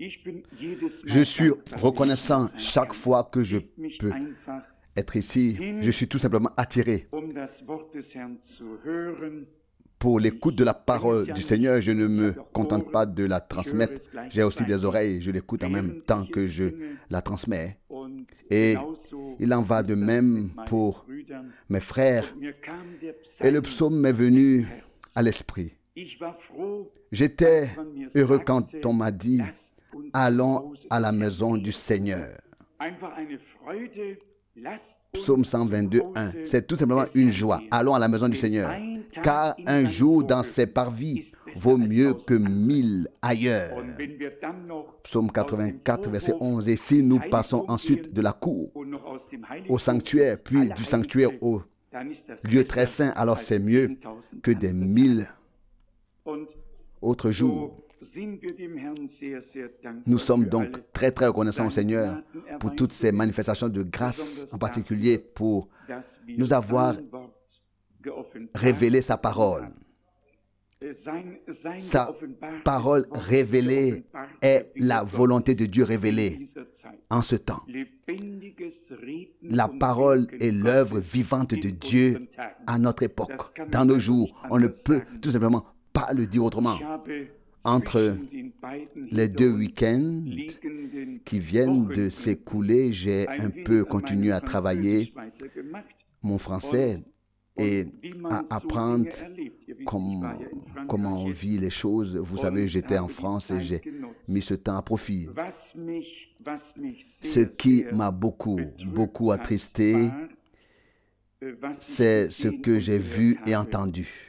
Je suis reconnaissant chaque fois que je peux être ici. Je suis tout simplement attiré pour l'écoute de la parole du Seigneur. Je ne me contente pas de la transmettre. J'ai aussi des oreilles. Je l'écoute en même temps que je la transmets. Et il en va de même pour mes frères. Et le psaume m'est venu à l'esprit. J'étais heureux quand on m'a dit « Allons à la maison du Seigneur ». Psaume 122, 1. C'est tout simplement une joie. Allons à la maison du Seigneur. Car un jour dans ses parvis vaut mieux que 1000 ailleurs. Psaume 84, verset 11. Et si nous passons ensuite de la cour au sanctuaire, puis du sanctuaire au lieu très saint, alors c'est mieux que des 1000 autres jours. Nous sommes donc très très reconnaissants au Seigneur pour toutes ces manifestations de grâce, en particulier pour nous avoir révélé sa parole. Sa parole révélée est la volonté de Dieu révélée en ce temps. La parole est l'œuvre vivante de Dieu à notre époque, dans nos jours. On ne peut tout simplement pas le dire autrement. Entre les deux week-ends qui viennent de s'écouler, j'ai un peu continué à travailler mon français et à apprendre comment on vit les choses. Vous savez, j'étais en France et j'ai mis ce temps à profit. Ce qui m'a beaucoup attristé, c'est ce que j'ai vu et entendu.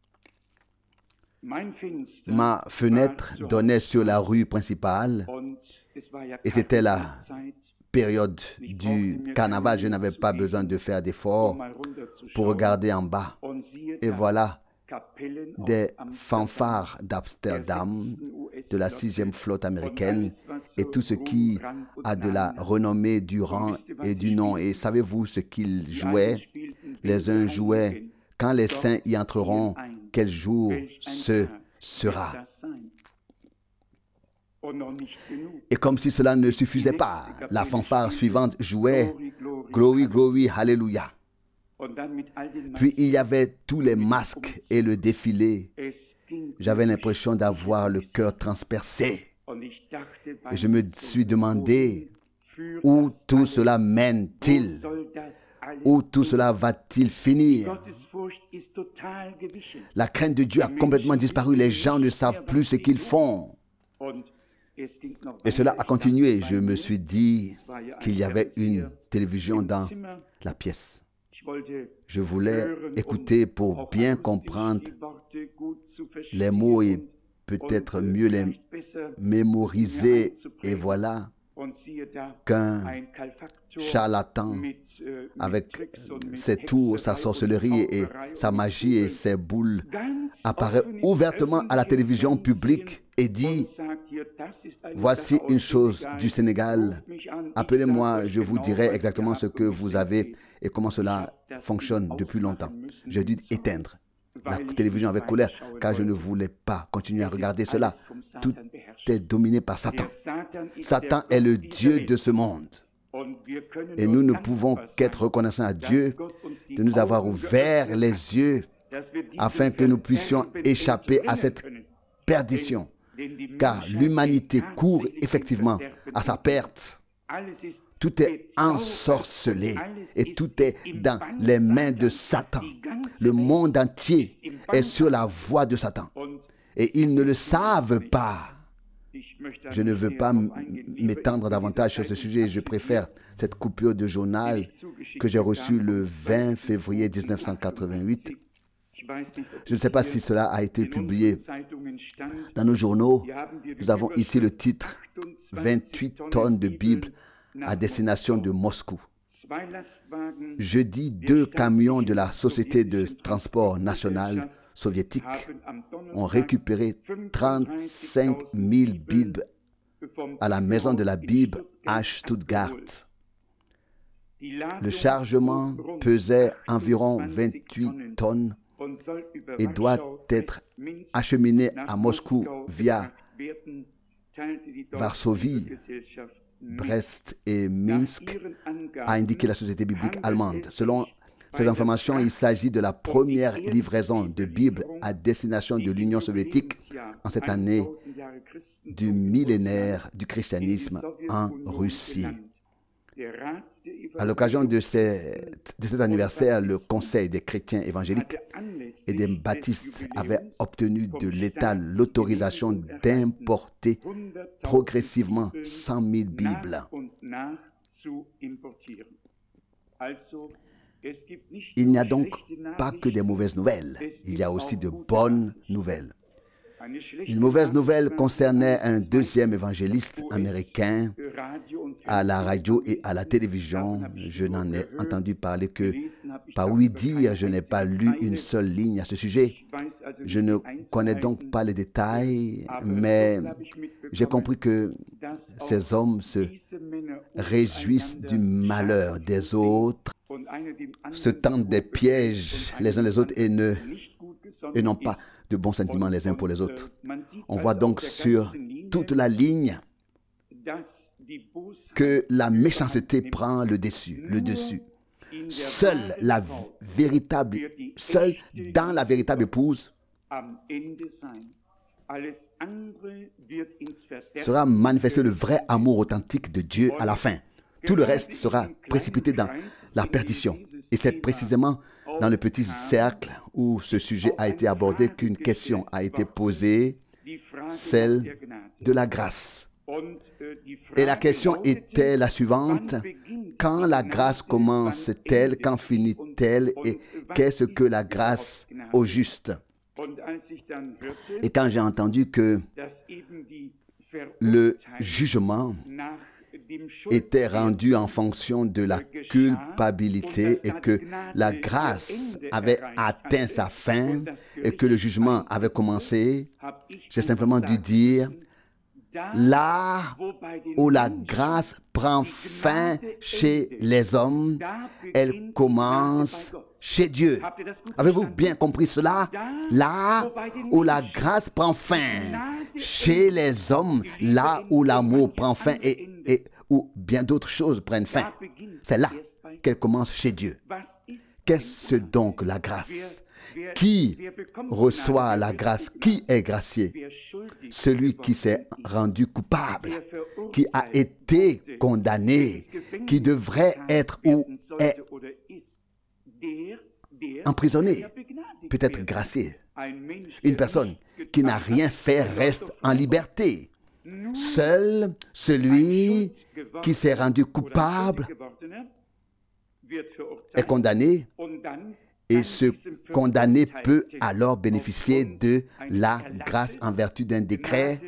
Ma fenêtre donnait sur la rue principale et c'était la période du carnaval. Je n'avais pas besoin de faire d'efforts pour regarder en bas. Et voilà des fanfares d'Amsterdam, de la 6e flotte américaine et tout ce qui a de la renommée, du rang et du nom. Et savez-vous ce qu'ils jouaient? Les uns jouaient « Quand les saints y entreront, quel jour ce sera ?» Et comme si cela ne suffisait pas, la fanfare suivante jouait « Glory, glory, hallelujah ». Puis il y avait tous les masques et le défilé. J'avais l'impression d'avoir le cœur transpercé. Et je me suis demandé, où tout cela mène-t-il? Où tout cela va-t-il finir? La crainte de Dieu a complètement disparu. Les gens ne savent plus ce qu'ils font. Et cela a continué. Je me suis dit qu'il y avait une télévision dans la pièce. Je voulais écouter pour bien comprendre les mots et peut-être mieux les mémoriser. Et voilà qu'un charlatan avec ses tours, sa sorcellerie et sa magie et ses boules apparaît ouvertement à la télévision publique et dit « Voici une chose du Sénégal. Appelez-moi, je vous dirai exactement ce que vous avez et comment cela fonctionne depuis longtemps. » J'ai dû éteindre la télévision avec colère car je ne voulais pas continuer à regarder cela. Tout est dominé par Satan. Satan est le Dieu de ce monde. Et nous ne pouvons qu'être reconnaissants à Dieu de nous avoir ouvert les yeux afin que nous puissions échapper à cette perdition. Car l'humanité court effectivement à sa perte. Tout est ensorcelé et tout est dans les mains de Satan. Le monde entier est sur la voie de Satan. Et ils ne le savent pas. Je ne veux pas m'étendre davantage sur ce sujet. Je préfère cette coupure de journal que j'ai reçue le 20 février 1988. Je ne sais pas si cela a été publié dans nos journaux. Nous avons ici le titre « 28 tonnes de Bible à destination de Moscou ». Jeudi, 2 camions de la Société de transport national soviétique ont récupéré 35 000 Bibles à la maison de la Bible à Stuttgart. Le chargement pesait environ 28 tonnes et doit être acheminé à Moscou via Varsovie, Brest et Minsk, a indiqué la Société biblique allemande. Selon ces informations, il s'agit de la première livraison de Bibles à destination de l'Union soviétique en cette année du millénaire du christianisme en Russie. À l'occasion de cet anniversaire, le Conseil des chrétiens évangéliques et des baptistes avait obtenu de l'État l'autorisation d'importer progressivement 100 000 Bibles. Il n'y a donc pas que des mauvaises nouvelles, il y a aussi de bonnes nouvelles. Une mauvaise nouvelle concernait un deuxième évangéliste américain à la radio et à la télévision. Je n'en ai entendu parler que par oui dire, je n'ai pas lu une seule ligne à ce sujet. Je ne connais donc pas les détails, mais j'ai compris que ces hommes se réjouissent du malheur des autres, se tendent des pièges les uns les autres et n'ont pas de bons sentiments les uns pour les autres. On voit donc sur toute la ligne que la méchanceté prend le dessus. Seule dans la véritable épouse sera manifesté le vrai amour authentique de Dieu à la fin. Tout le reste sera précipité dans la perdition. Et c'est précisément dans le petit cercle où ce sujet a été abordé qu'une question a été posée, celle de la grâce. Et la question était la suivante: quand la grâce commence-t-elle, quand finit-elle, et qu'est-ce que la grâce au juste? Et quand j'ai entendu que le jugement était rendu en fonction de la culpabilité et que la grâce avait atteint sa fin et que le jugement avait commencé, j'ai simplement dû dire: là où la grâce prend fin chez les hommes, elle commence chez Dieu. Avez-vous bien compris cela? Là où la grâce prend fin chez les hommes, là où l'amour prend fin et où bien d'autres choses prennent fin, c'est là qu'elle commence chez Dieu. Qu'est-ce donc la grâce? Qui reçoit la grâce? Qui est gracié? Celui qui s'est rendu coupable, qui a été condamné, qui devrait être ou est emprisonné, peut être gracié. Une personne qui n'a rien fait reste en liberté. Seul celui qui s'est rendu coupable est condamné, et ce condamné peut alors bénéficier de la grâce en vertu d'un décret.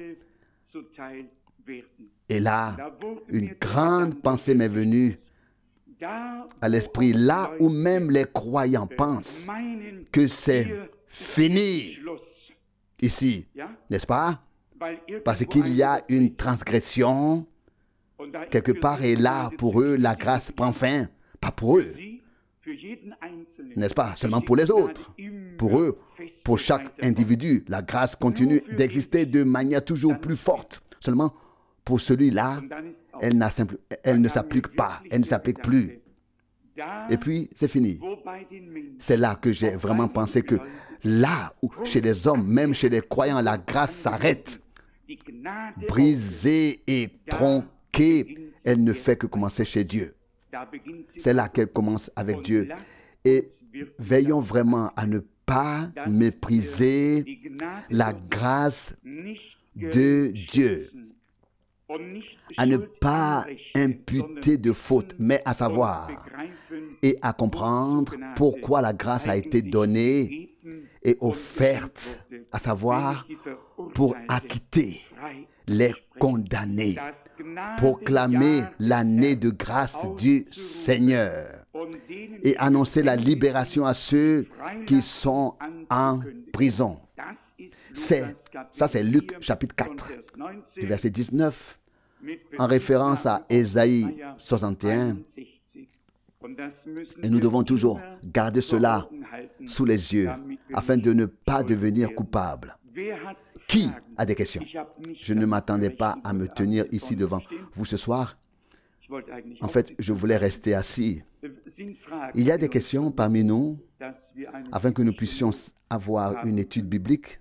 Et là, une grande pensée m'est venue à l'esprit, là où même les croyants pensent que c'est fini ici, n'est-ce pas? Parce qu'il y a une transgression quelque part, et là, pour eux, la grâce prend fin. Pas pour eux, n'est-ce pas? Seulement pour les autres. Pour eux, pour chaque individu, la grâce continue d'exister de manière toujours plus forte. Seulement pour celui-là, elle ne s'applique pas, elle ne s'applique plus. Et puis, c'est fini. C'est là que j'ai vraiment pensé que là où, chez les hommes, même chez les croyants, la grâce s'arrête. Brisée et tronquée, elle ne fait que commencer chez Dieu. C'est là qu'elle commence avec Dieu. Et veillons vraiment à ne pas mépriser la grâce de Dieu, à ne pas imputer de faute, mais à savoir et à comprendre pourquoi la grâce a été donnée et offerte, à savoir pour acquitter les condamnés, proclamer l'année de grâce du Seigneur et annoncer la libération à ceux qui sont en prison. Ça, c'est Luc chapitre 4, du verset 19, en référence à Ésaïe 61. Et nous devons toujours garder cela sous les yeux afin de ne pas devenir coupables. Qui a des questions? Je ne m'attendais pas à me tenir ici devant vous ce soir. En fait, je voulais rester assis. Il y a des questions parmi nous afin que nous puissions avoir une étude biblique.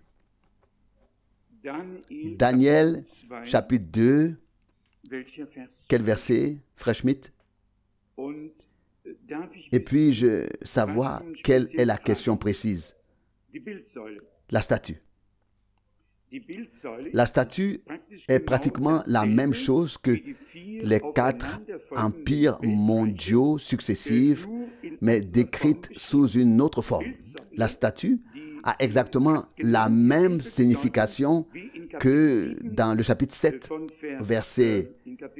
Daniel, chapitre 2, quel verset, Frère Schmidt? Et puis-je savoir quelle est la question précise? La statue. La statue est pratiquement la même chose que les 4 empires mondiaux successifs, mais décrite sous une autre forme. La statue a exactement la même signification que dans le chapitre 7, verset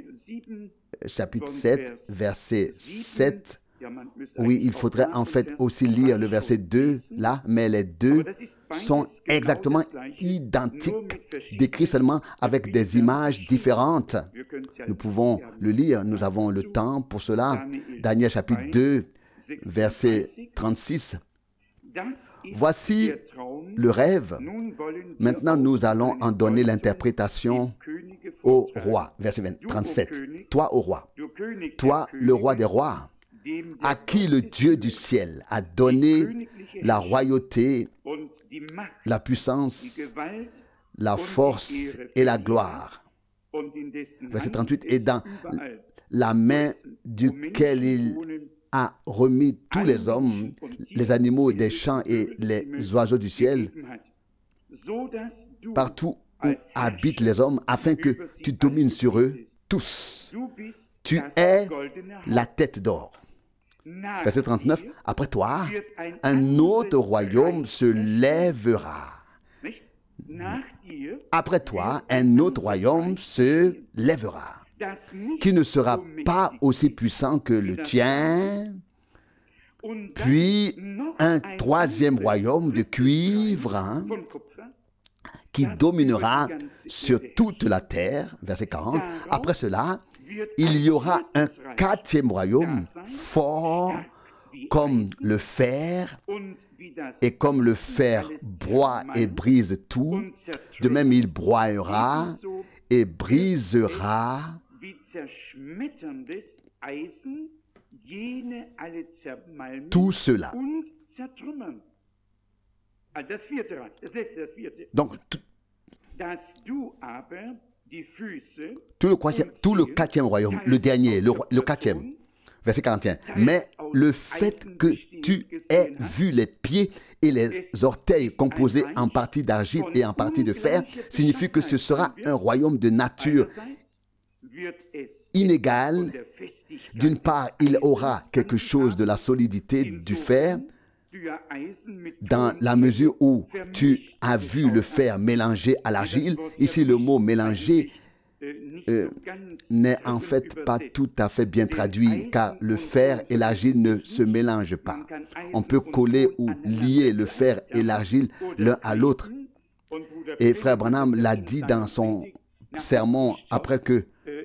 7. Oui, il faudrait en fait aussi lire le verset 2 là, mais les deux sont exactement identiques, décrits seulement avec des images différentes. Nous pouvons le lire, nous avons le temps pour cela. Daniel chapitre 2, verset 36. Voici le rêve. Maintenant, nous allons en donner l'interprétation au roi. Verset 37. Toi, ô roi, toi, le roi des rois, à qui le Dieu du ciel a donné la royauté, la puissance, la force et la gloire. Verset 38. Et dans la main duquel il a remis tous les hommes, les animaux des champs et les oiseaux du ciel, partout où habitent les hommes, afin que tu domines sur eux tous. Tu es la tête d'or. Verset 39. Après toi, un autre royaume se lèvera. Après toi, un autre royaume se lèvera, qui ne sera pas aussi puissant que le tien. Puis un troisième royaume de cuivre, qui dominera sur toute la terre. Verset 40. Après cela, il y aura un 4e royaume fort comme le fer, et comme le fer broie et brise tout, de même il broyera et brisera tout cela. Donc, tout le 4e royaume, le dernier, le 4e, verset 41. Mais le fait que tu aies vu les pieds et les orteils composés en partie d'argile et en partie de fer signifie que ce sera un royaume de nature inégale. D'une part, il aura quelque chose de la solidité du fer, dans la mesure où tu as vu le fer mélangé à l'argile. Ici, le mot mélanger n'est en fait pas tout à fait bien traduit, car le fer et l'argile ne se mélangent pas. On peut coller ou lier le fer et l'argile l'un à l'autre. Et Frère Branham l'a dit dans son sermon après que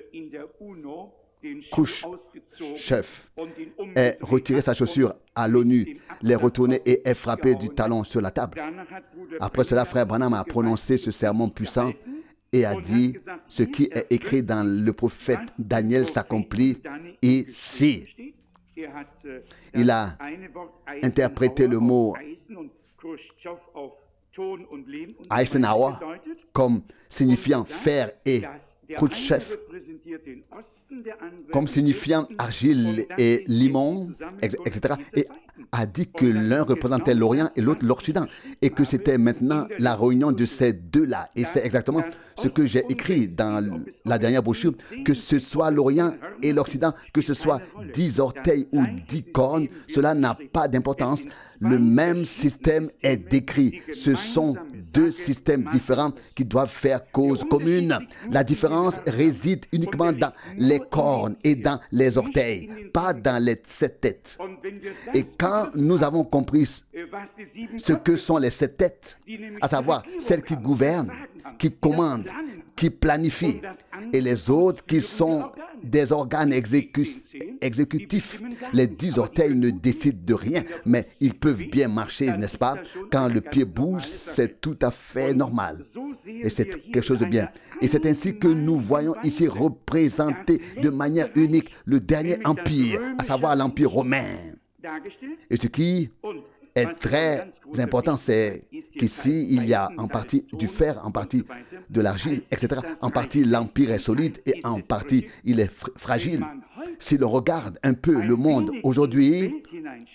Khrouchtchev ait retiré sa chaussure à l'ONU, l'ait retourné et ait frappé du talon sur la table. Après cela, Frère Branham a prononcé ce sermon puissant et a dit: ce qui est écrit dans le prophète Daniel s'accomplit ici. Il a interprété le mot Eisenhower comme signifiant fer et Khrouchtchev comme signifiant argile et limon, etc. Et a dit que l'un représentait l'Orient et l'autre l'Occident, et que c'était maintenant la réunion de ces deux-là. Et c'est exactement ce que j'ai écrit dans la dernière brochure, que ce soit l'Orient et l'Occident, que ce soit 10 orteils ou 10 cornes, cela n'a pas d'importance. Le même système est décrit. Ce sont deux systèmes différents qui doivent faire cause commune. La différence réside uniquement dans les cornes et dans les orteils, pas dans les 7 têtes. Et quand nous avons compris ce que sont les 7 têtes, à savoir celles qui gouvernent, qui commandent, qui planifient, et les autres qui sont des organes exécutifs. Les 10 orteils ne décident de rien, mais ils peuvent bien marcher, n'est-ce pas? Quand le pied bouge, c'est tout à fait normal. Et c'est quelque chose de bien. Et c'est ainsi que nous voyons ici représenter de manière unique le dernier empire, à savoir l'Empire romain. Et ce qui est très important, c'est qu'ici, il y a en partie du fer, en partie de l'argile, etc. En partie, l'empire est solide et en partie, il est fragile. Si l'on regarde un peu le monde aujourd'hui,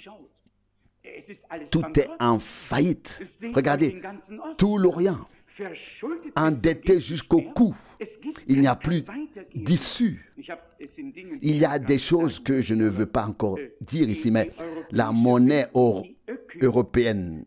tout est en faillite. Regardez, tout l'Orient, endetté jusqu'au cou. Il n'y a plus d'issue. Il y a des choses que je ne veux pas encore dire ici, mais la monnaie européenne,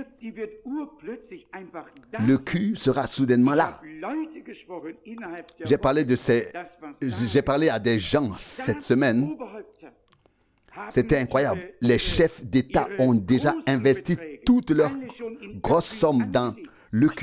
le cul sera soudainement là. J'ai parlé à des gens cette semaine. C'était incroyable. Les chefs d'État ont déjà investi toutes leurs grosses sommes dans le cul.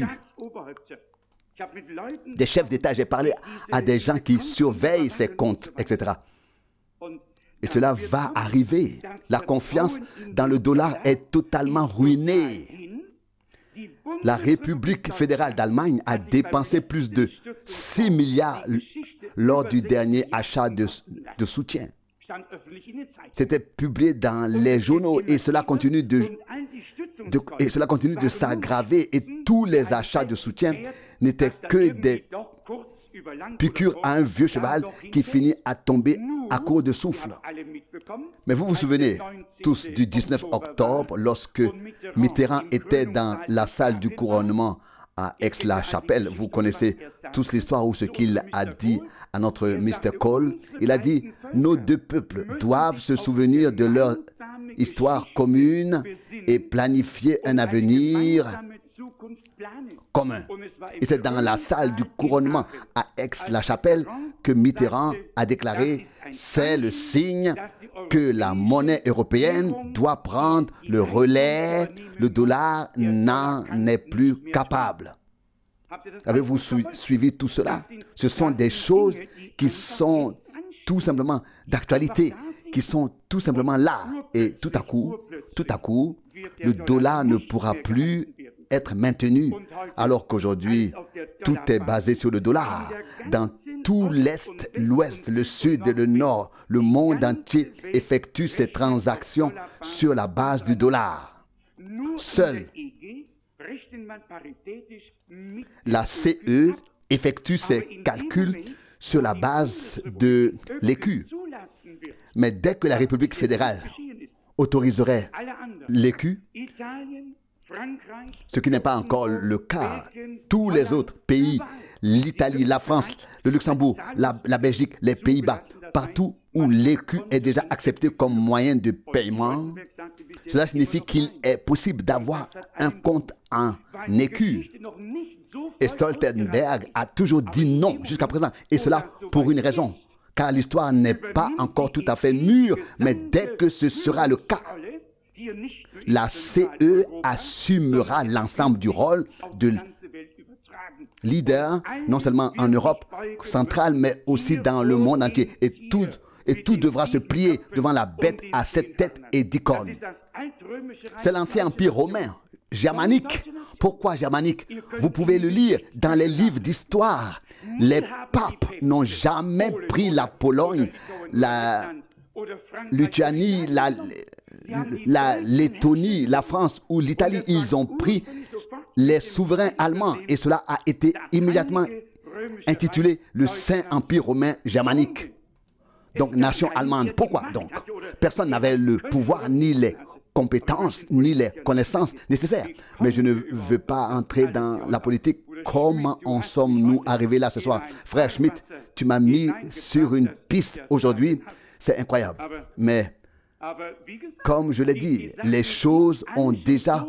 Des chefs d'État, j'ai parlé à des gens qui surveillent ces comptes, etc. Et cela va arriver. La confiance dans le dollar est totalement ruinée. La République fédérale d'Allemagne a dépensé plus de 6 milliards lors du dernier achat de soutien. C'était publié dans les journaux et cela continue de s'aggraver et tous les achats de soutien n'étaient que des piqûres à un vieux cheval qui finit à tomber à court de souffle. Mais vous vous souvenez tous du 19 octobre lorsque Mitterrand était dans la salle du couronnement à Aix-la-Chapelle. Vous connaissez tous l'histoire ou ce qu'il a dit à notre Mr. Cole. Il a dit, nos deux peuples doivent se souvenir de leur histoire commune et planifier un avenir commun. Et c'est dans la salle du couronnement à Aix-la-Chapelle que Mitterrand a déclaré, c'est le signe que la monnaie européenne doit prendre le relais, le dollar n'en est plus capable. Avez-vous suivi tout cela? Ce sont des choses qui sont tout simplement d'actualité, qui sont tout simplement là. Et tout à coup, le dollar ne pourra plus être maintenu, alors qu'aujourd'hui, tout est basé sur le dollar. Dans tout l'Est, l'Ouest, le Sud et le Nord, le monde entier effectue ses transactions sur la base du dollar. Seule la CE effectue ses calculs sur la base de l'écu. Mais dès que la République fédérale autoriserait l'écu, ce qui n'est pas encore le cas, tous les autres pays, l'Italie, la France, le Luxembourg, la Belgique, les Pays-Bas, partout où l'écu est déjà accepté comme moyen de paiement, cela signifie qu'il est possible d'avoir un compte en écu. Et Stoltenberg a toujours dit non jusqu'à présent, et cela pour une raison, car l'histoire n'est pas encore tout à fait mûre, mais dès que ce sera le cas, la CE assumera l'ensemble du rôle de leader, non seulement en Europe centrale, mais aussi dans le monde entier. Et tout devra se plier devant la bête à 7 têtes et 10 cornes. C'est l'ancien empire romain, germanique. Pourquoi germanique? Vous pouvez le lire dans les livres d'histoire. Les papes n'ont jamais pris la Pologne, la Lituanie, la Lettonie, la France ou l'Italie. Ils ont pris les souverains allemands et cela a été immédiatement intitulé le Saint-Empire romain germanique. Donc, nation allemande. Pourquoi donc? Personne n'avait le pouvoir, ni les compétences, ni les connaissances nécessaires. Mais je ne veux pas entrer dans la politique. Comment en sommes-nous arrivés là ce soir? Frère Schmitt, tu m'as mis sur une piste aujourd'hui. C'est incroyable. Mais comme je l'ai dit, les choses ont déjà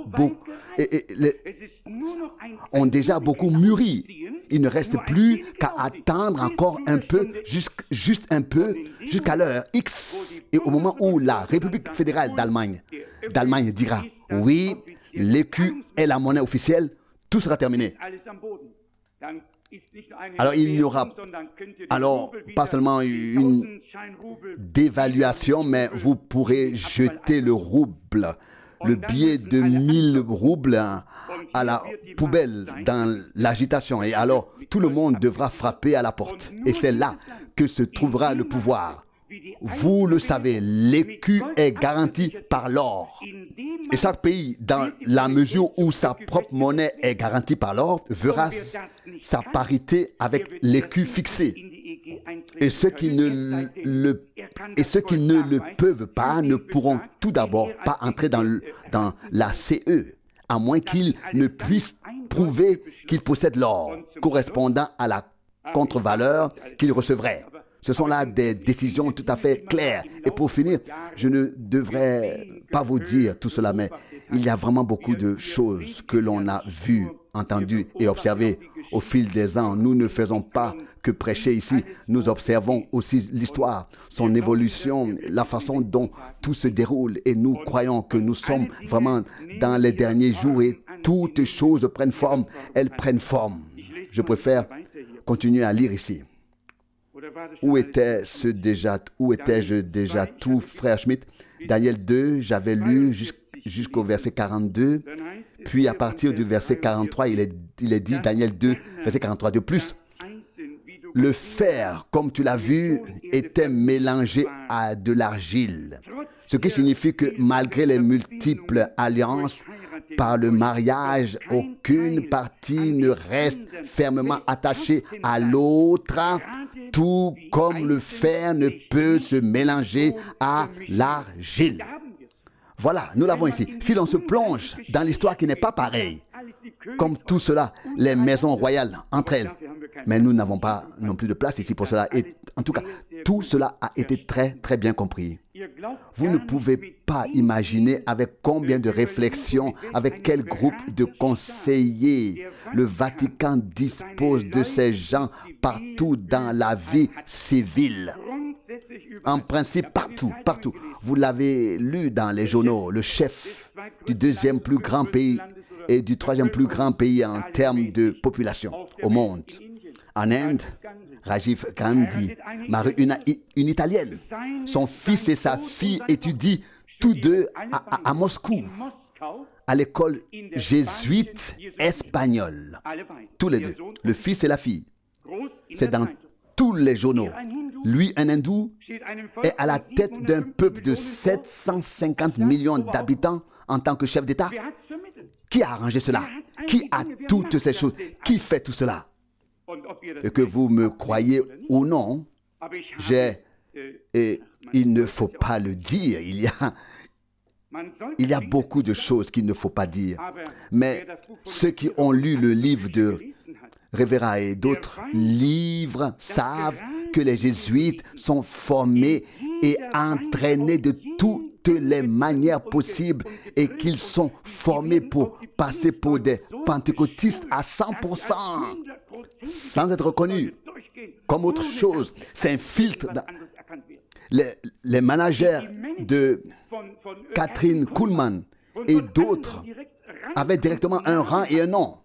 beaucoup mûri. Il ne reste plus qu'à attendre encore un peu, juste un peu, jusqu'à l'heure X. Et au moment où la République fédérale d'Allemagne dira « Oui, l'écu est la monnaie officielle », tout sera terminé. Alors il n'y aura pas seulement une dévaluation, mais vous pourrez jeter le rouble, le billet de 1000 roubles à la poubelle dans l'agitation. Et alors, tout le monde devra frapper à la porte. Et c'est là que se trouvera le pouvoir. Vous le savez, l'écu est garanti par l'or. Et chaque pays, dans la mesure où sa propre monnaie est garantie par l'or, verra sa parité avec l'écu fixé. Et ceux qui ne le peuvent pas ne pourront tout d'abord pas entrer dans la CE, à moins qu'ils ne puissent prouver qu'ils possèdent l'or correspondant à la contre-valeur qu'ils recevraient. Ce sont là des décisions tout à fait claires. Et pour finir, je ne devrais pas vous dire tout cela, mais il y a vraiment beaucoup de choses que l'on a vues, entendues et observées au fil des ans. Nous ne faisons pas que prêcher ici, nous observons aussi l'histoire, son évolution, la façon dont tout se déroule. Et nous croyons que nous sommes vraiment dans les derniers jours et toutes choses prennent forme, elles prennent forme. Je préfère continuer à lire ici. Où étais-je déjà tout, frère Schmitt? Daniel 2, j'avais lu jusqu'au verset 42. Puis à partir du verset 43, il est dit, Daniel 2, verset 43, de plus, le fer, comme tu l'as vu, était mélangé à de l'argile. Ce qui signifie que malgré les multiples alliances, par le mariage, aucune partie ne reste fermement attachée à l'autre, tout comme le fer ne peut se mélanger à l'argile. Voilà, nous l'avons ici. Si l'on se plonge dans l'histoire qui n'est pas pareille, comme tout cela, les maisons royales entre elles, mais nous n'avons pas non plus de place ici pour cela. Et en tout cas, tout cela a été très, très bien compris. Vous ne pouvez pas imaginer avec combien de réflexions, avec quel groupe de conseillers le Vatican dispose de ces gens partout dans la vie civile. En principe, partout, partout. Vous l'avez lu dans les journaux, le chef du deuxième plus grand pays et du troisième plus grand pays en termes de population au monde. En Inde, Rajiv Gandhi marie une Italienne. Son fils et sa fille étudient tous deux à Moscou, à l'école jésuite espagnole. Tous les deux, le fils et la fille. C'est dans tous les journaux. Lui, un hindou, est à la tête d'un peuple de 750 millions d'habitants en tant que chef d'État. Qui a arrangé cela? Qui a toutes ces choses? Qui fait tout cela? Et que vous me croyez ou non, et il ne faut pas le dire, il y a beaucoup de choses qu'il ne faut pas dire. Mais ceux qui ont lu le livre de Rivera et d'autres livres savent que les jésuites sont formés et entraînés de toutes les manières possibles et qu'ils sont formés pour passer pour des pentecôtistes à 100%, sans être reconnus comme autre chose. C'est un filtre. Les managers de Catherine Kuhlman et d'autres avaient directement un rang et un nom.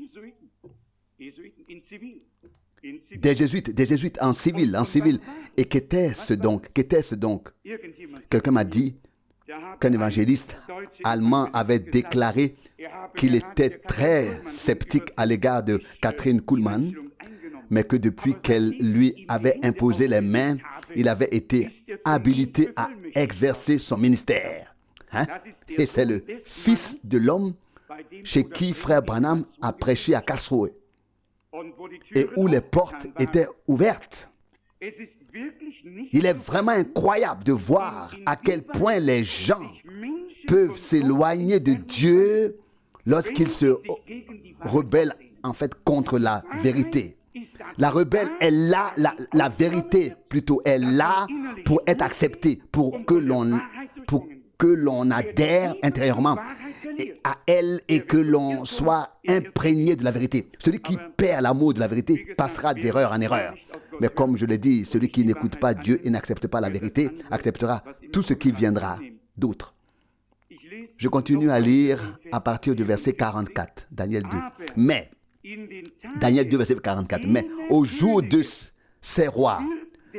Des jésuites en civil. Et qu'était-ce donc? Quelqu'un m'a dit qu'un évangéliste allemand avait déclaré qu'il était très sceptique à l'égard de Catherine Kuhlman, mais que depuis qu'elle lui avait imposé les mains, il avait été habilité à exercer son ministère. Et c'est le Fils de l'homme chez qui Frère Branham a prêché à Karlsruhe et où les portes étaient ouvertes. Il est vraiment incroyable de voir à quel point les gens peuvent s'éloigner de Dieu lorsqu'ils se rebellent en fait contre la vérité. La rebelle est là, la vérité plutôt est là pour être acceptée, pour que l'on adhère intérieurement à elle et que l'on soit imprégné de la vérité. Celui qui perd l'amour de la vérité passera d'erreur en erreur. Mais comme je l'ai dit, celui qui n'écoute pas Dieu et n'accepte pas la vérité acceptera tout ce qui viendra d'autre. Je continue à lire à partir du verset 44, Daniel 2. Mais, Daniel 2, verset 44, mais au jour de ces rois,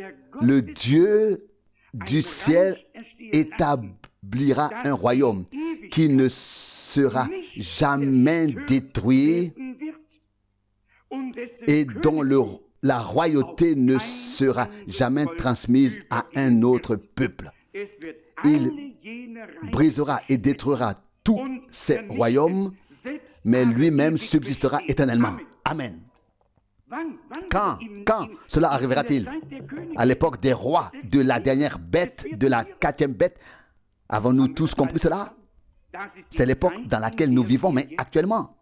le Dieu du ciel établira un royaume qui ne sera jamais détruit et dont la royauté ne sera jamais transmise à un autre peuple. Il brisera et détruira tous ces royaumes, mais lui-même subsistera éternellement. Amen. Quand cela arrivera-t-il? À l'époque des rois, de la dernière bête, de la 4e bête. Avons-nous tous compris cela? C'est l'époque dans laquelle nous vivons, mais actuellement.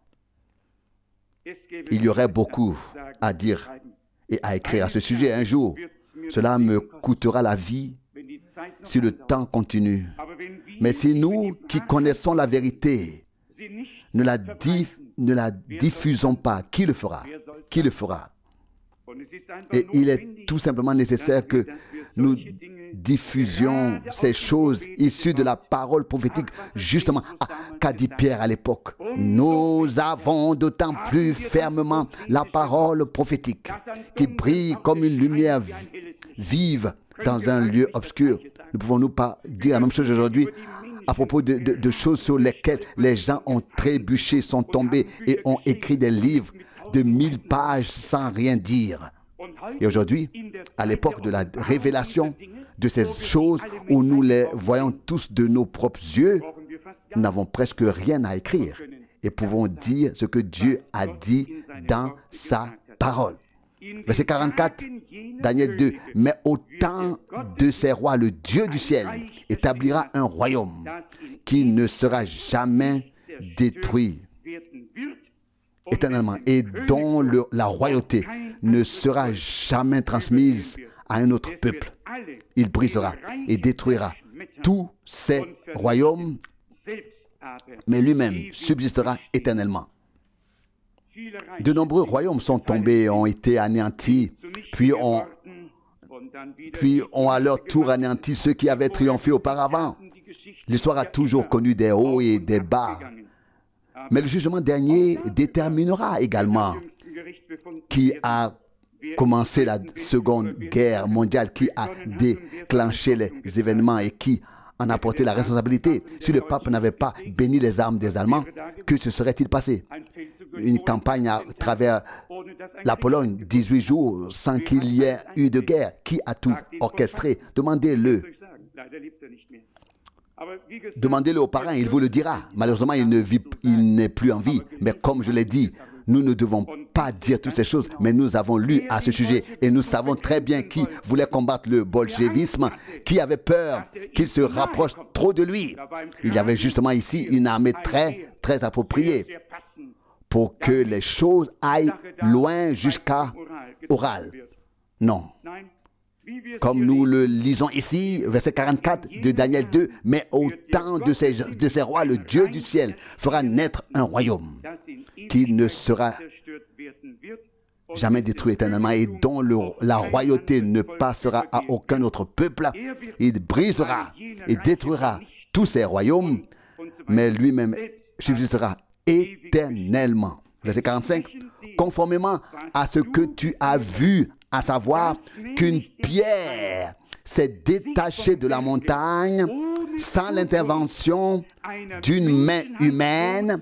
Il y aurait beaucoup à dire et à écrire à ce sujet un jour. Cela me coûtera la vie si le temps continue. Mais si nous qui connaissons la vérité ne la diffusons pas, qui le fera? Qui le fera? Et il est tout simplement nécessaire que nous diffusions ces choses issues de la parole prophétique. Justement, qu'a dit Pierre à l'époque? Nous avons d'autant plus fermement la parole prophétique qui brille comme une lumière vive dans un lieu obscur. Ne pouvons-nous pas dire la même chose aujourd'hui à propos de choses sur lesquelles les gens ont trébuché, sont tombés et ont écrit des livres de 1000 pages sans rien dire? Et aujourd'hui, à l'époque de la révélation de ces choses où nous les voyons tous de nos propres yeux, nous n'avons presque rien à écrire et pouvons dire ce que Dieu a dit dans sa parole. Verset 44, Daniel 2. Mais au temps de ces rois, le Dieu du ciel établira un royaume qui ne sera jamais détruit éternellement et dont la royauté ne sera jamais transmise à un autre peuple. Il brisera et détruira tous ces royaumes, mais lui-même subsistera éternellement. De nombreux royaumes sont tombés, ont été anéantis, puis ont à leur tour anéanti ceux qui avaient triomphé auparavant. L'histoire a toujours connu des hauts et des bas. Mais le jugement dernier déterminera également qui a commencé la Seconde Guerre mondiale, qui a déclenché les événements et qui en a porté la responsabilité. Si le pape n'avait pas béni les armes des Allemands, que se serait-il passé? Une campagne à travers la Pologne, 18 jours, sans qu'il y ait eu de guerre. Qui a tout orchestré? Demandez-le. Demandez-le aux parents, il vous le dira. Malheureusement, il n'est plus en vie. Mais comme je l'ai dit, nous ne devons pas dire toutes ces choses, mais nous avons lu à ce sujet et nous savons très bien qui voulait combattre le bolchevisme, qui avait peur qu'il se rapproche trop de lui. Il y avait justement ici une armée très, très appropriée pour que les choses aillent loin jusqu'à Oral. Non. Comme nous le lisons ici, verset 44 de Daniel 2, « Mais au temps de ces rois, le Dieu du ciel fera naître un royaume qui ne sera jamais détruit éternellement et dont la royauté ne passera à aucun autre peuple. Il brisera et détruira tous ces royaumes, mais lui-même subsistera éternellement. » Verset 45, « Conformément à ce que tu as vu, à savoir qu'une pierre s'est détachée de la montagne sans l'intervention d'une main humaine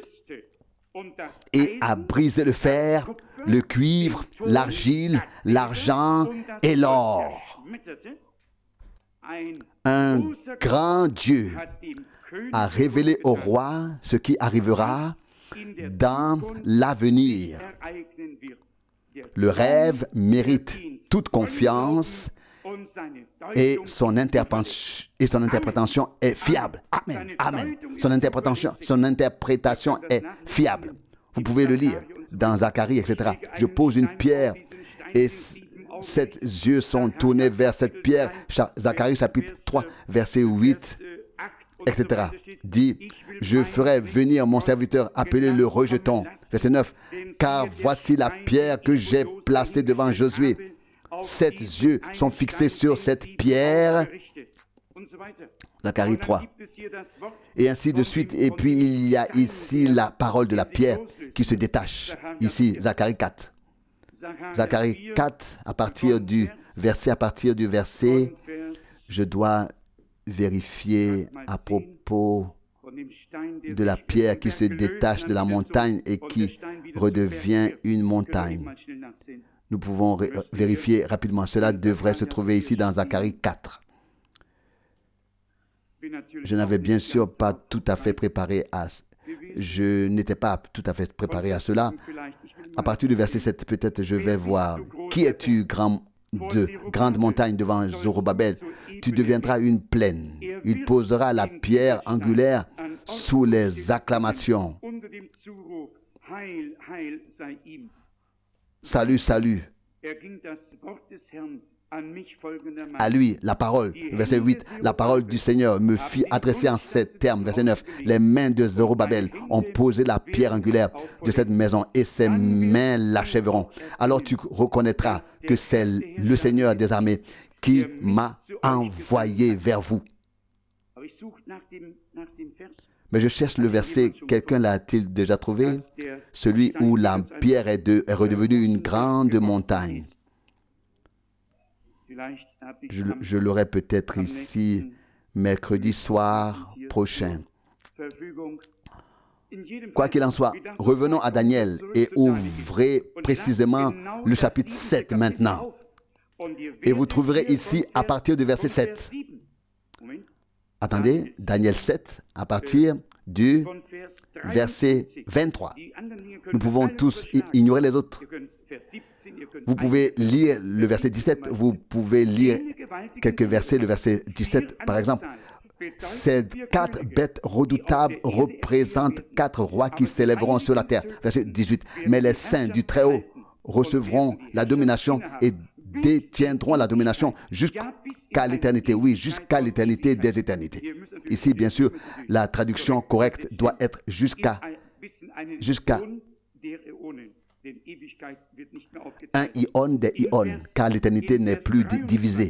et a brisé le fer, le cuivre, l'argile, l'argent et l'or. Un grand Dieu a révélé au roi ce qui arrivera dans l'avenir. Le rêve mérite toute confiance et son interprétation est fiable. Amen. Amen. Son interprétation est fiable. Vous pouvez le lire dans Zacharie, etc. Je pose une pierre et 7 yeux sont tournés vers cette pierre. Zacharie chapitre 3, verset 8, etc. dit, je ferai venir mon serviteur appelé le rejeton. Verset 9, car voici la pierre que j'ai placée devant Josué. 7 yeux sont fixés sur cette pierre. Zacharie 3. Et ainsi de suite. Et puis il y a ici la parole de la pierre qui se détache. Ici, Zacharie 4. Zacharie 4, à partir du verset, je dois vérifier à propos de la pierre qui se détache de la montagne et qui redevient une montagne. Nous pouvons vérifier rapidement. Cela devrait se trouver ici dans Zacharie 4. Je n'avais bien sûr pas tout à fait préparé à... Je n'étais pas tout à fait préparé à cela. À partir du verset 7, peut-être je vais voir. Qui es-tu, grande montagne devant Zorobabel? Tu deviendras une plaine. Il posera la pierre angulaire sous les acclamations. Salut, salut. À lui, la parole, verset 8, la parole du Seigneur me fit adresser en ces termes, verset 9, les mains de Zorobabel ont posé la pierre angulaire de cette maison et ses mains l'achèveront. Alors tu reconnaîtras que c'est le Seigneur des armées qui m'a envoyé vers vous. Mais je cherche le verset, quelqu'un l'a-t-il déjà trouvé? Celui où la pierre est redevenue une grande montagne. Je l'aurai peut-être ici mercredi soir prochain. Quoi qu'il en soit, revenons à Daniel et ouvrez précisément le chapitre 7 maintenant. Et vous trouverez ici à partir du verset 7. Attendez, Daniel 7, à partir du verset 23. Nous pouvons tous ignorer les autres. Vous pouvez lire le verset 17, vous pouvez lire quelques versets, le verset 17 par exemple. Ces 4 bêtes redoutables représentent 4 rois qui s'élèveront sur la terre. Verset 18. Mais les saints du Très-Haut recevront la domination et détiendront la domination jusqu'à l'éternité. Oui, jusqu'à l'éternité des éternités. Ici, bien sûr, la traduction correcte doit être jusqu'à un ion des ions, car l'éternité n'est plus divisée.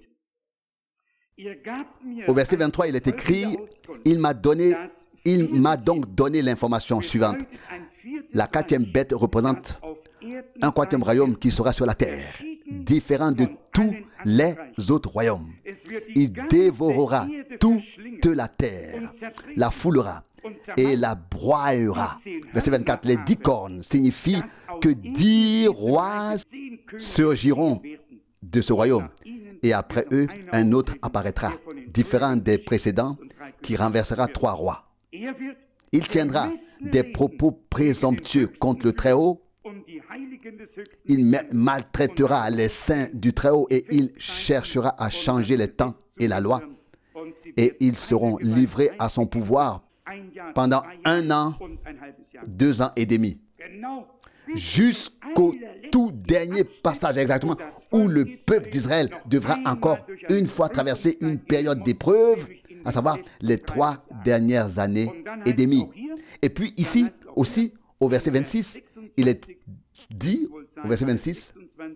Au verset 23, il est écrit, il m'a donc donné l'information suivante. La 4e bête représente un 4e royaume qui sera sur la terre, différent de tous les autres royaumes. Il dévorera toute la terre, la foulera et la broyera. Verset 24, les 10 cornes signifient que 10 rois surgiront de ce royaume. Et après eux, un autre apparaîtra, différent des précédents, qui renversera 3 rois. Il tiendra des propos présomptueux contre le Très-Haut. Il maltraitera les saints du Très-Haut et il cherchera à changer les temps et la loi. Et ils seront livrés à son pouvoir pendant 1 an, 2 ans et demi. Jusqu'au tout dernier passage exactement où le peuple d'Israël devra encore une fois traverser une période d'épreuve, à savoir les 3 dernières années et demie. Et puis ici aussi, au verset 26, il est dit, au verset 26,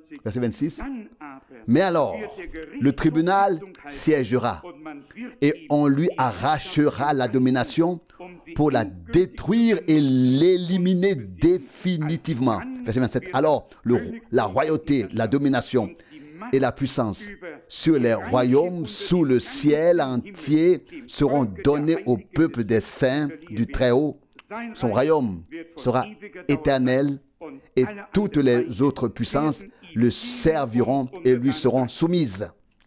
mais alors, le tribunal siégera et on lui arrachera la domination pour la détruire et l'éliminer définitivement. Verset 27. Alors, la royauté, la domination et la puissance sur les royaumes sous le ciel entier seront donnés au peuple des saints du Très-Haut. Son royaume sera éternel et toutes les autres puissances le serviront et lui seront soumises.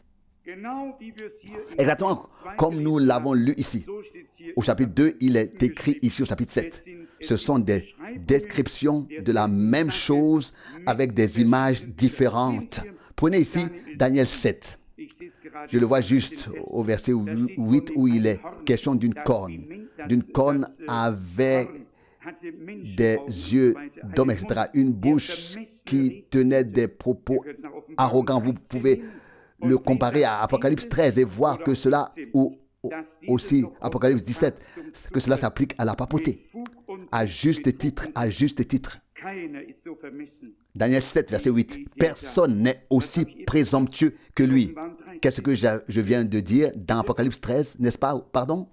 Exactement comme nous l'avons lu ici. Au chapitre 2, il est écrit ici au chapitre 7. Ce sont des descriptions de la même chose avec des images différentes. Prenez ici Daniel 7. Je le vois juste au verset 8 où il est question d'une corne. D'une corne avec des yeux d'homme, etc. Une bouche qui tenait des propos arrogants. Vous pouvez le comparer à Apocalypse 13 et voir que cela, ou aussi Apocalypse 17, que cela s'applique à la papauté. À juste titre, à juste titre. Daniel 7, verset 8. Personne n'est aussi présomptueux que lui. Qu'est-ce que je viens de dire dans Apocalypse 13, n'est-ce pas? Pardon?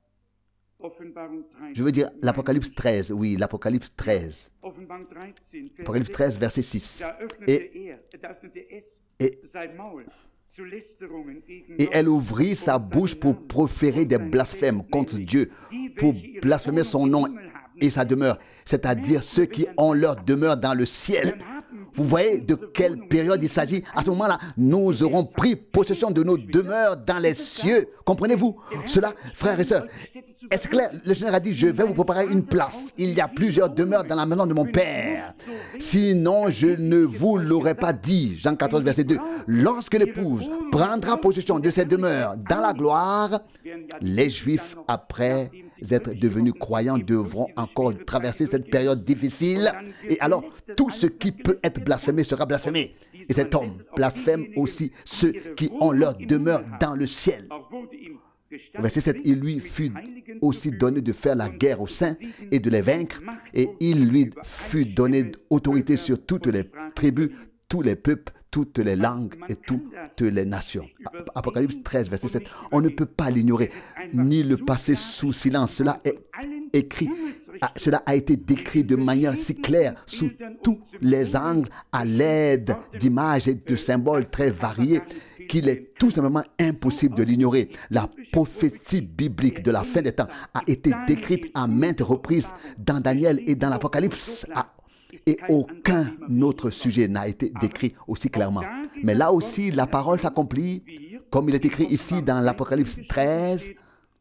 Je veux dire l'Apocalypse 13, oui, l'Apocalypse 13. Apocalypse 13, verset 6. Et Et elle ouvrit sa bouche pour proférer des blasphèmes contre Dieu, pour blasphémer son nom et sa demeure, c'est-à-dire ceux qui ont leur demeure dans le ciel. Vous voyez de quelle période il s'agit? À ce moment-là, nous aurons pris possession de nos demeures dans les cieux. Comprenez-vous cela, frères et sœurs? Est-ce clair? Le Seigneur a dit, je vais vous préparer une place. Il y a plusieurs demeures dans la maison de mon Père. Sinon, je ne vous l'aurais pas dit. Jean 14, verset 2. Lorsque l'épouse prendra possession de ses demeures dans la gloire, les Juifs, après être devenus croyants, devront encore traverser cette période difficile. Et alors, tout ce qui peut être blasphémé sera blasphémé. Et cet homme blasphème aussi ceux qui ont leur demeure dans le ciel. Verset 7, il lui fut aussi donné de faire la guerre aux saints et de les vaincre. Et il lui fut donné autorité sur toutes les tribus, tous les peuples, toutes les langues et toutes les nations. Apocalypse 13, verset 7. On ne peut pas l'ignorer, ni le passer sous silence. Cela est écrit, cela a été décrit de manière si claire, sous tous les angles, à l'aide d'images et de symboles très variés, qu'il est tout simplement impossible de l'ignorer. La prophétie biblique de la fin des temps a été décrite à maintes reprises dans Daniel et dans l'Apocalypse. Et aucun autre sujet n'a été décrit aussi clairement. Mais là aussi, la parole s'accomplit, comme il est écrit ici dans l'Apocalypse 13.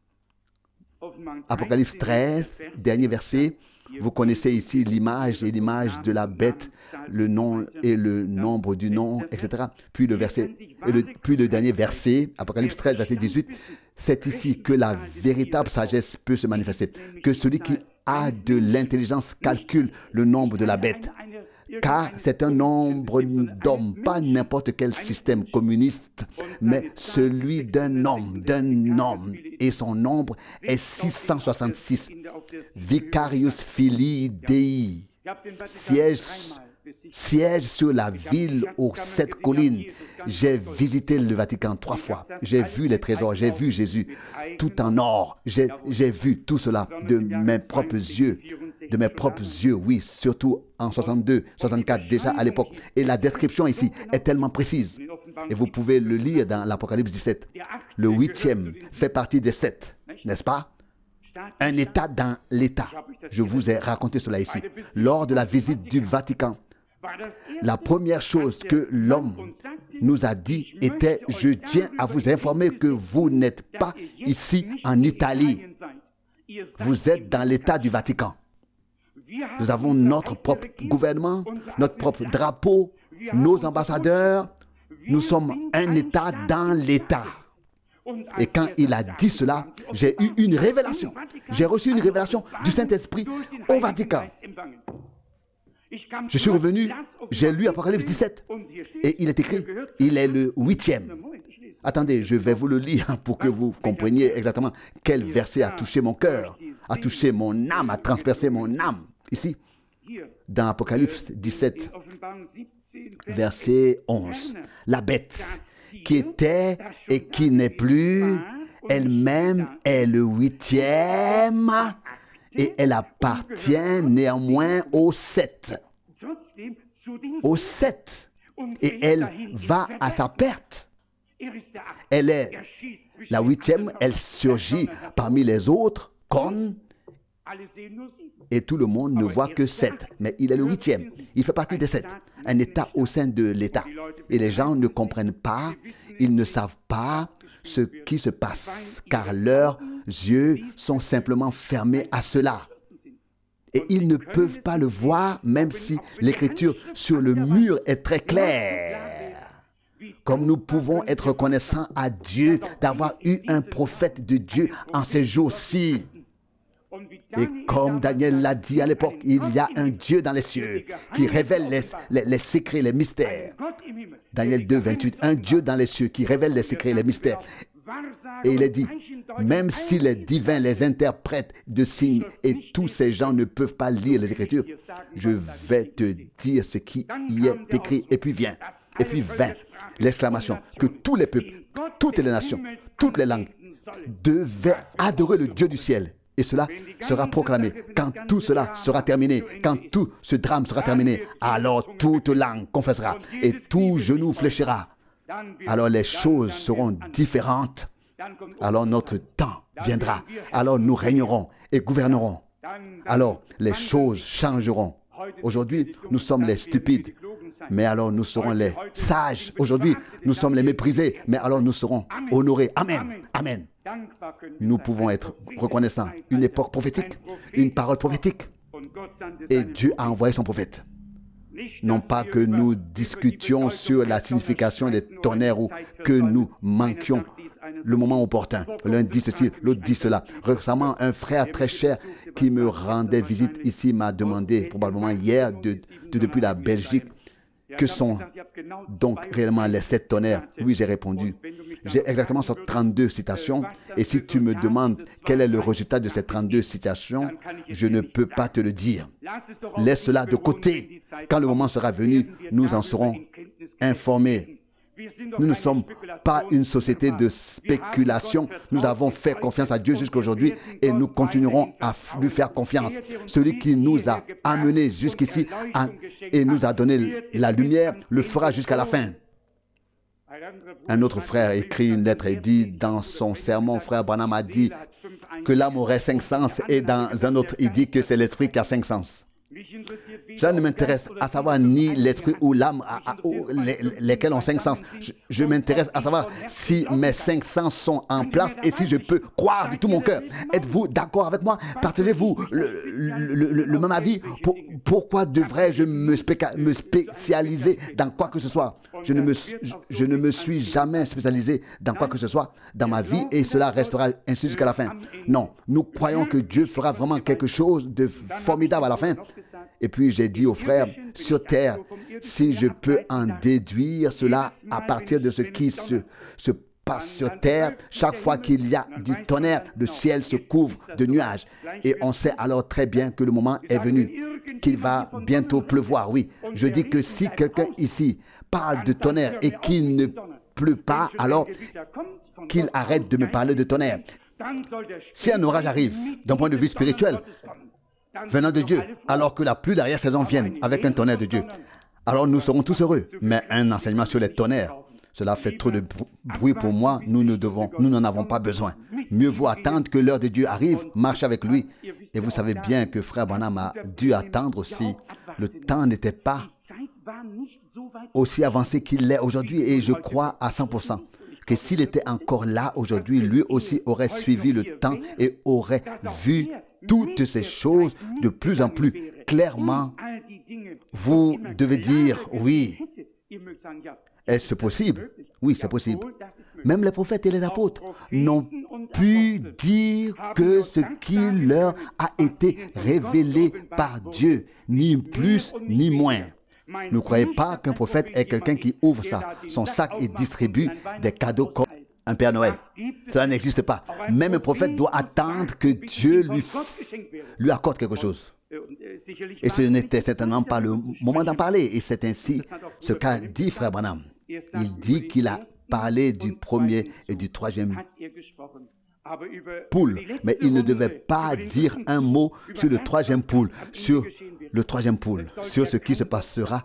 Apocalypse 13, dernier verset. Vous connaissez ici l'image et l'image de la bête, le nom et le nombre du nom, etc. Puis le dernier verset, Apocalypse 13, verset 18. C'est ici que la véritable sagesse peut se manifester. Que celui qui a de l'intelligence calcule le nombre de la bête. Car c'est un nombre d'hommes, pas n'importe quel système communiste, mais celui d'un homme. Et son nombre est 666. Vicarius Filii Dei. Siège sur la ville aux 7 collines. J'ai visité le Vatican 3 fois. J'ai vu les trésors, j'ai vu Jésus tout en or. J'ai vu tout cela de mes propres yeux. Oui, surtout en 62, 64, déjà à l'époque. Et la description ici est tellement précise. Et vous pouvez le lire dans l'Apocalypse 17. Le 8e fait partie des 7, n'est-ce pas? Un État dans l'État. Je vous ai raconté cela ici. Lors de la visite du Vatican, la première chose que l'homme nous a dit était « Je tiens à vous informer que vous n'êtes pas ici en Italie. Vous êtes dans l'État du Vatican. Nous avons notre propre gouvernement, notre propre drapeau, nos ambassadeurs. Nous sommes un État dans l'État. » Et quand il a dit cela, j'ai eu une révélation. J'ai reçu une révélation du Saint-Esprit au Vatican. Je suis revenu, j'ai lu Apocalypse 17 et il est écrit, il est le 8e. Attendez, je vais vous le lire pour que vous compreniez exactement quel verset a touché mon cœur, a touché mon âme, a transpercé mon âme. Ici, dans Apocalypse 17, verset 11. La bête qui était et qui n'est plus, elle-même est le 8e et elle appartient néanmoins au 7. Au 7. Et elle va à sa perte. Elle est la 8e, elle surgit parmi les autres cornes et tout le monde ne voit que 7. Mais il est le 8e. Il fait partie des 7. Un État au sein de l'État. Et les gens ne comprennent pas, ils ne savent pas ce qui se passe, car leurs yeux sont simplement fermés à cela. Et ils ne peuvent pas le voir, même si l'écriture sur le mur est très claire. Comme nous pouvons être reconnaissants à Dieu d'avoir eu un prophète de Dieu en ces jours-ci. Et comme Daniel l'a dit à l'époque, il y a un Dieu dans les cieux qui révèle les secrets, les mystères. Daniel 2, 28, un Dieu dans les cieux qui révèle les secrets, les mystères. Et il est dit, même si les divins les interprètent de signes et tous ces gens ne peuvent pas lire les Écritures, je vais te dire ce qui y est écrit. Et puis vint l'exclamation que tous les peuples, toutes les nations, toutes les langues devaient adorer le Dieu du ciel. Et cela sera proclamé. Quand tout cela sera terminé, quand tout ce drame sera terminé, alors toute langue confessera et tout genou fléchira alors les choses seront différentes. Alors notre temps viendra. Alors nous régnerons et gouvernerons. Alors les choses changeront. Aujourd'hui, nous sommes les stupides, mais alors nous serons les sages. Aujourd'hui, nous sommes les méprisés, mais alors nous serons honorés. Amen. Amen. Nous pouvons être reconnaissants. Une époque prophétique, une parole prophétique. Et Dieu a envoyé son prophète. Non pas que nous discutions sur la signification des tonnerres ou que nous manquions le moment opportun. L'un dit ceci, l'autre dit cela. Récemment, un frère très cher qui me rendait visite ici m'a demandé, probablement hier, depuis la Belgique, que sont donc réellement les 7 tonnerres. Oui, j'ai répondu. J'ai exactement ces 32 citations. Et si tu me demandes quel est le résultat de ces 32 citations, je ne peux pas te le dire. Laisse cela de côté. Quand le moment sera venu, nous en serons informés. Nous ne sommes pas une société de spéculation. Nous avons fait confiance à Dieu jusqu'à aujourd'hui et nous continuerons à lui faire confiance. Celui qui nous a amenés jusqu'ici et nous a donné la lumière le fera jusqu'à la fin. Un autre frère écrit une lettre et dit dans son sermon, frère Branham a dit que l'âme aurait 5 sens et dans un autre il dit que c'est l'esprit qui a 5 sens. Cela ne m'intéresse à savoir ni l'esprit ou l'âme, lesquels ont 5 sens. Je m'intéresse à savoir si mes 5 sens sont en place et si je peux croire de tout mon cœur. Êtes-vous d'accord avec moi? Partagez-vous le même avis? Pourquoi devrais-je me spécialiser dans quoi que ce soit? Je ne me suis jamais spécialisé dans quoi que ce soit dans ma vie et cela restera ainsi jusqu'à la fin. Non, nous croyons que Dieu fera vraiment quelque chose de formidable à la fin. Et puis j'ai dit aux frères, sur terre, si je peux en déduire cela à partir de ce qui se passe sur terre, chaque fois qu'il y a du tonnerre, le ciel se couvre de nuages. Et on sait alors très bien que le moment est venu, qu'il va bientôt pleuvoir. Oui, je dis que si quelqu'un ici parle de tonnerre et qu'il ne pleut pas, alors qu'il arrête de me parler de tonnerre. Si un orage arrive, d'un point de vue spirituel, venant de Dieu, alors que la pluie d'arrière-saison vienne avec un tonnerre de Dieu, alors nous serons tous heureux. Mais un enseignement sur les tonnerres, cela fait trop de bruit pour moi, nous n'en avons pas besoin. Mieux vaut attendre que l'heure de Dieu arrive, marcher avec lui. Et vous savez bien que frère Branham a dû attendre aussi. Le temps n'était pas aussi avancé qu'il l'est aujourd'hui et je crois à 100% que s'il était encore là aujourd'hui, lui aussi aurait suivi le temps et aurait vu toutes ces choses de plus en plus clairement. Vous devez dire, oui, est-ce possible? Oui, c'est possible. Même les prophètes et les apôtres n'ont pu dire que ce qui leur a été révélé par Dieu, ni plus ni moins. Ne croyez pas qu'un prophète est quelqu'un qui ouvre son sac et distribue des cadeaux comme un Père Noël. Cela n'existe pas. Même un prophète doit attendre que Dieu lui accorde quelque chose. Et ce n'était certainement pas le moment d'en parler. Et c'est ainsi ce qu'a dit frère Branham. Il dit qu'il a parlé du premier et du troisième poule, mais il ne devait pas dire un mot sur le troisième poule, sur ce qui se passera.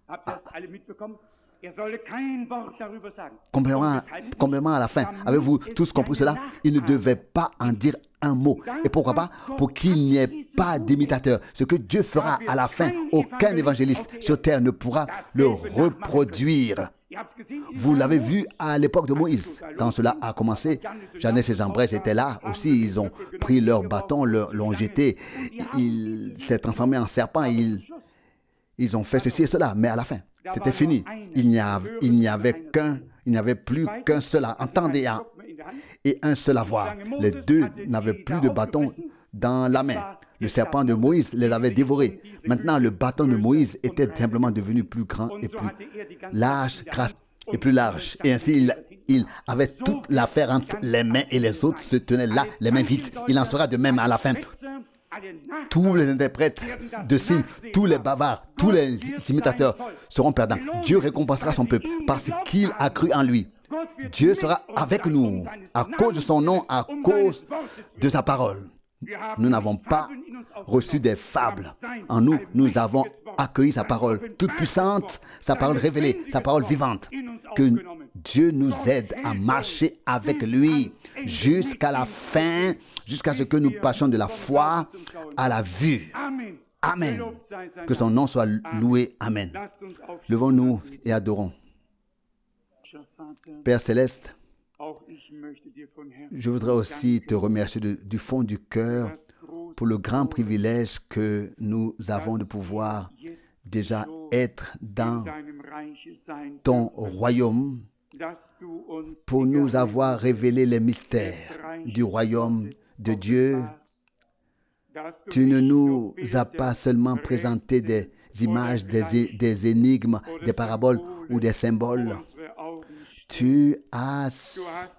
Complètement à la fin. Avez-vous tous compris cela? Il ne devait pas en dire un mot. Et pourquoi pas? Pour qu'il n'y ait pas d'imitateur. Ce que Dieu fera à la fin, aucun évangéliste sur terre ne pourra le reproduire. Vous l'avez vu à l'époque de Moïse, quand cela a commencé. Jannes et Jambres étaient là aussi. Ils ont pris leur bâton, l'ont jeté. Il s'est transformé en serpent. Ils ont fait ceci et cela. Mais à la fin, c'était fini. Il n'y avait plus qu'un seul à entendre et un seul à voir. Les deux n'avaient plus de bâton dans la main. Le serpent de Moïse les avait dévorés. Maintenant, le bâton de Moïse était simplement devenu plus grand et plus large, et plus large. Et ainsi, il avait toute l'affaire entre les mains et les autres se tenaient là, les mains vides. Il en sera de même à la fin. Tous les interprètes de signes, tous les bavards, tous les imitateurs seront perdants. Dieu récompensera son peuple parce qu'il a cru en lui. Dieu sera avec nous à cause de son nom, à cause de sa parole. Nous n'avons pas reçu des fables. En nous, nous avons accueilli sa parole toute puissante, sa parole révélée, sa parole vivante, que Dieu nous aide à marcher avec lui jusqu'à la fin, jusqu'à ce que nous passions de la foi à la vue. Amen. Que son nom soit loué. Amen. Levons-nous et adorons. Père Céleste, je voudrais aussi te remercier du fond du cœur pour le grand privilège que nous avons de pouvoir déjà être dans ton royaume, pour nous avoir révélé les mystères du royaume de Dieu. Tu ne nous as pas seulement présenté des images, des énigmes, des paraboles ou des symboles. Tu as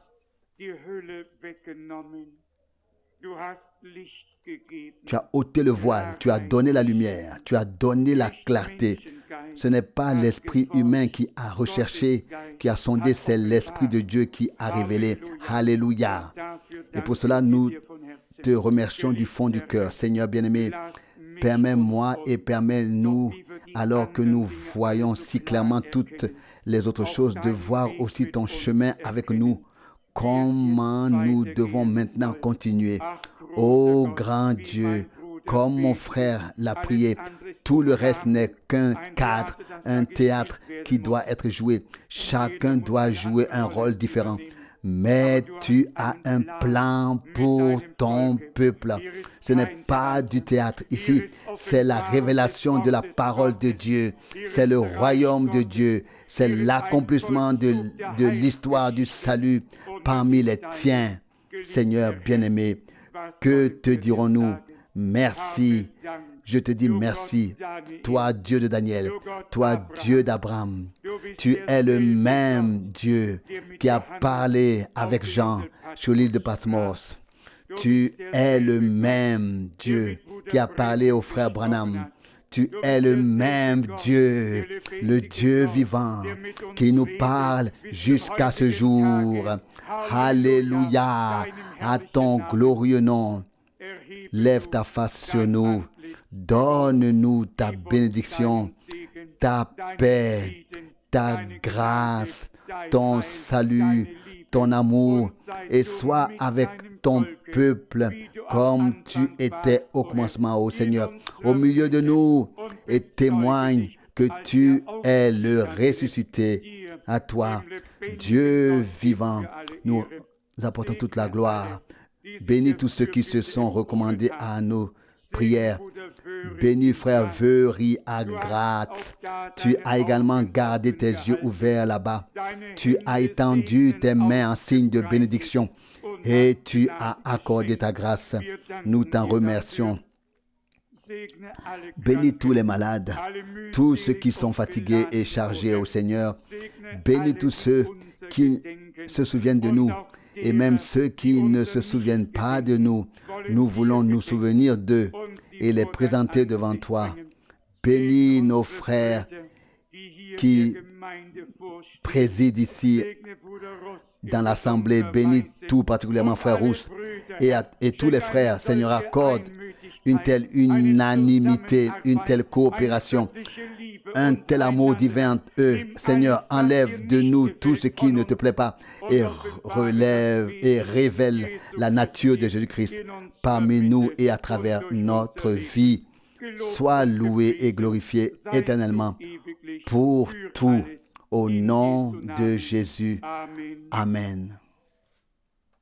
ôté le voile, tu as donné la lumière, tu as donné la clarté. Ce n'est pas l'esprit humain qui a recherché, qui a sondé, c'est l'Esprit de Dieu qui a révélé. Alléluia. Et pour cela, nous te remercions du fond du cœur. Seigneur bien-aimé, permets-moi et permets-nous, alors que nous voyons si clairement toutes les autres choses, de voir aussi ton chemin avec nous. Comment nous devons maintenant continuer. Ô grand Dieu, comme mon frère l'a prié, tout le reste n'est qu'un cadre, un théâtre qui doit être joué. Chacun doit jouer un rôle différent. Mais tu as un plan pour ton peuple. Ce n'est pas du théâtre ici, c'est la révélation de la parole de Dieu. C'est le royaume de Dieu. C'est l'accomplissement de l'histoire du salut parmi les tiens. Seigneur bien-aimé, que te dirons-nous? Merci. Je te dis merci, toi Dieu de Daniel, toi Dieu d'Abraham. Tu es le même Dieu qui a parlé avec Jean sur l'île de Patmos. Tu es le même Dieu qui a parlé au frère Branham. Tu es le même Dieu, le Dieu vivant, qui nous parle jusqu'à ce jour. Alléluia, à ton glorieux nom. Lève ta face sur nous. Donne-nous ta bénédiction, ta paix, ta grâce, ton salut, ton amour, et sois avec ton peuple comme tu étais au commencement, ô Seigneur, au milieu de nous, et témoigne que tu es le ressuscité. À toi, Dieu vivant, nous apportons toute la gloire. Bénis tous ceux qui se sont recommandés à nos prières. Bénis frère Veury à Graz. Tu as également gardé tes yeux ouverts là-bas. Tu as étendu tes mains en signe de bénédiction et tu as accordé ta grâce. Nous t'en remercions. Bénis tous les malades, tous ceux qui sont fatigués et chargés au Seigneur. Bénis tous ceux qui se souviennent de nous. Et même ceux qui ne se souviennent pas de nous, nous voulons nous souvenir d'eux et les présenter devant toi. Bénis nos frères qui président ici dans l'assemblée. Bénis tout particulièrement frère Rousse et tous les frères. Seigneur, accorde une telle unanimité, une telle coopération, un tel amour divin entre eux. Seigneur, enlève de nous tout ce qui ne te plaît pas et relève et révèle la nature de Jésus-Christ parmi nous et à travers notre vie. Sois loué et glorifié éternellement pour tout. Au nom de Jésus. Amen.